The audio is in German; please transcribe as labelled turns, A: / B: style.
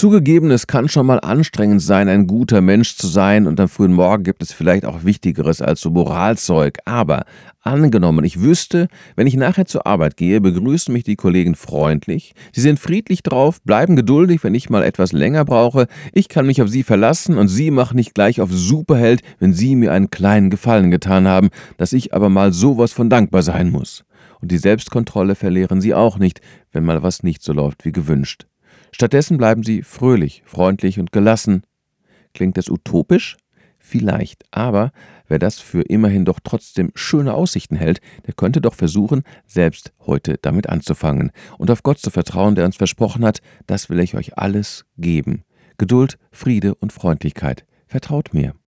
A: Zugegeben, es kann schon mal anstrengend sein, ein guter Mensch zu sein und am frühen Morgen gibt es vielleicht auch Wichtigeres als so Moralzeug. Aber angenommen, ich wüsste, wenn ich nachher zur Arbeit gehe, begrüßen mich die Kollegen freundlich, sie sind friedlich drauf, bleiben geduldig, wenn ich mal etwas länger brauche, ich kann mich auf sie verlassen und sie machen nicht gleich auf Superheld, wenn sie mir einen kleinen Gefallen getan haben, dass ich aber mal sowas von dankbar sein muss. Und die Selbstkontrolle verlieren sie auch nicht, wenn mal was nicht so läuft wie gewünscht. Stattdessen bleiben sie fröhlich, freundlich und gelassen. Klingt das utopisch? Vielleicht, aber wer das für immerhin doch trotzdem schöne Aussichten hält, der könnte doch versuchen, selbst heute damit anzufangen und auf Gott zu vertrauen, der uns versprochen hat, das will ich euch alles geben. Geduld, Friede und Freundlichkeit. Vertraut mir.